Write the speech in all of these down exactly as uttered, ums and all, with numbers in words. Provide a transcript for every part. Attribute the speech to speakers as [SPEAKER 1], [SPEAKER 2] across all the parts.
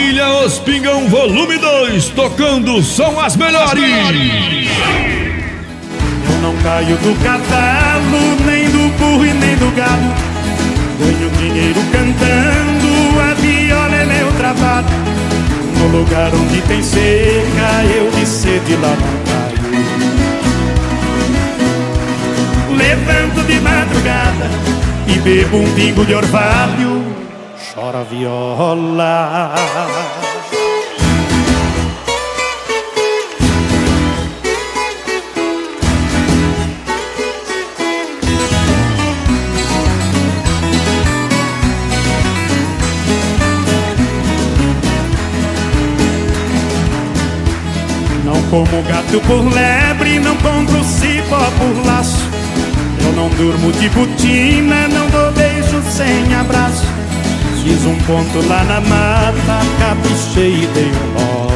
[SPEAKER 1] Família Ospingão Volume dois, tocando som as melhores.
[SPEAKER 2] Eu não caio do cavalo, nem do burro e nem do gado. Ganho dinheiro cantando, a viola é meu trabalho. No lugar onde tem seca, eu de sede lá não caio. Levanto de madrugada e bebo um pingo de orvalho. Chora a viola. Não como gato por lebre, não compro cipó por laço. Eu não durmo de botina, não dou beijo sem abraço. Fiz um ponto lá na mata, caprichei e dei um nó.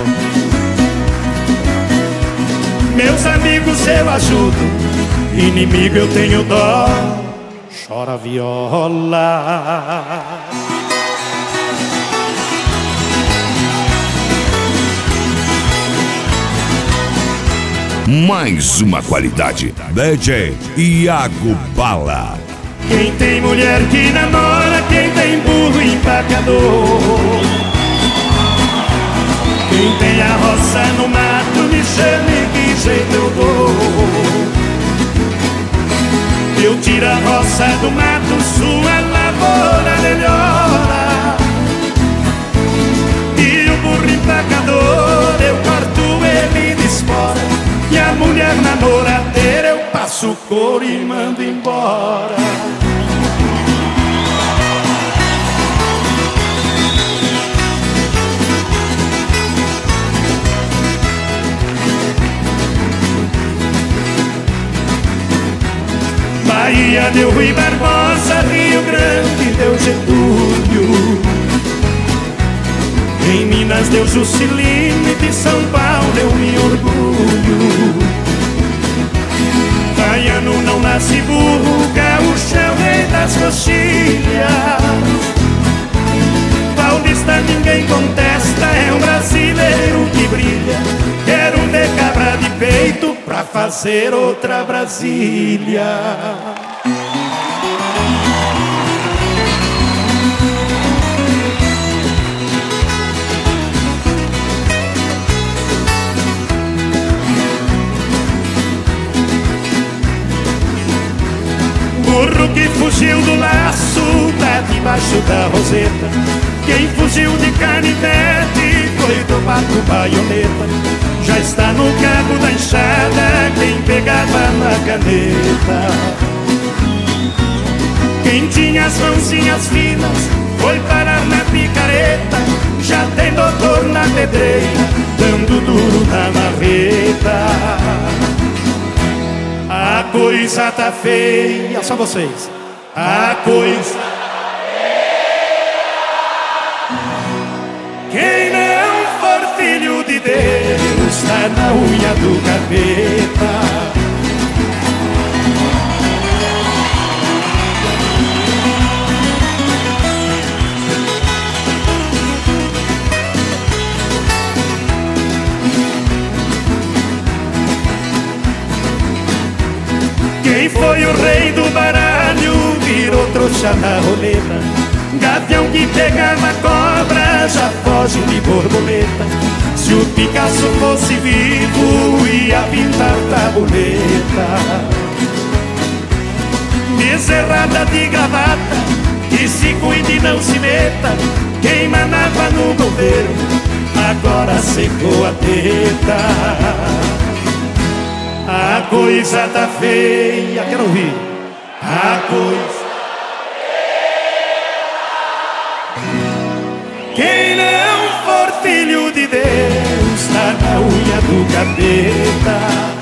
[SPEAKER 2] Meus amigos eu ajudo, inimigo eu tenho dó. Chora a viola.
[SPEAKER 1] Mais uma qualidade, D J Iago Bala.
[SPEAKER 2] Quem tem mulher que namora, quem tem burro empacador. Quem tem a roça no mato, me chame que jeito eu dou. Eu tiro a roça do mato, sua lavoura melhora. E o burro empacador, eu corto ele de espora. E a mulher namoradeira, eu passo couro e mando embora. Bahia deu Rui Barbosa, Rio Grande deu Getúlio. Em Minas deu Juscelino, de São Paulo eu me orgulho. Baiano não nasce burro, gaúcho é o rei das coxilhas. Paulista ninguém contesta, é um brasileiro que brilha. Quero um de cabra de peito pra fazer outra Brasília. Burro que fugiu do laço, tá debaixo da roseta. Quem fugiu de canivete foi do barco baioneta. Já está no cabo da enxada quem pegava na caneta. Quem tinha as mãozinhas finas foi parar na picareta. Já tem doutor na pedreira, dando duro na marreta. A coisa tá feia, só vocês. A coisa tá feia. Quem não for filho de Deus tá na unha do capeta. Quem foi o rei do baralho virou trouxa na roleta. Gavião que pegava cobra já foge de borboleta. Se o Picasso fosse vivo ia pintar tabuleta. Bezerrada de gravata, que se cuide e não se meta. Quem mandava no governo agora secou a teta. A coisa tá feia, quero ouvir. A coisa tá feia. Quem não for filho de Deus tá na unha do capeta.